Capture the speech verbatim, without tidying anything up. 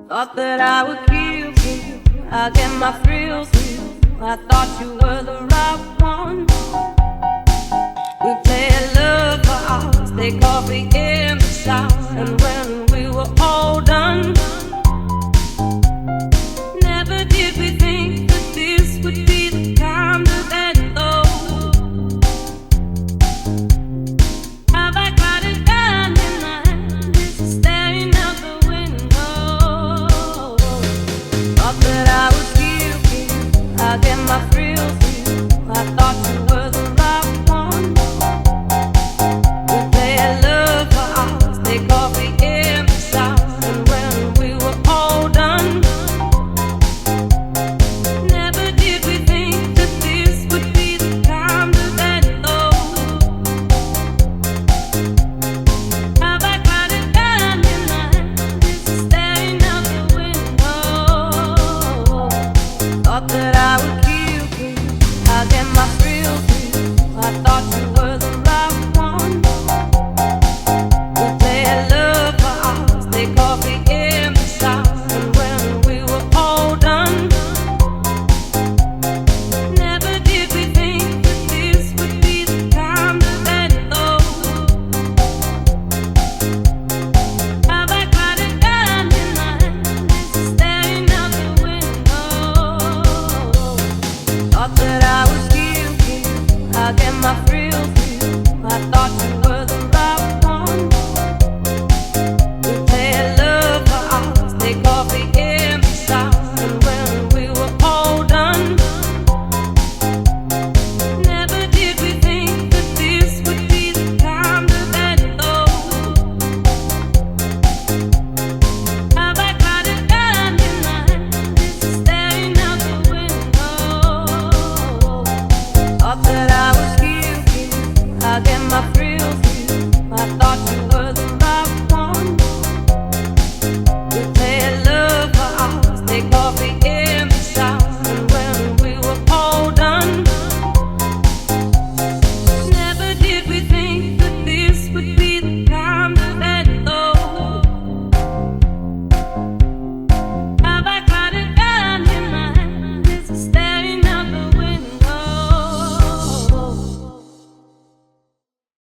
Thought that I would kill for you, I get my thrills from you. I thought you were the right one. We play love for hours, take coffee in the shower, and when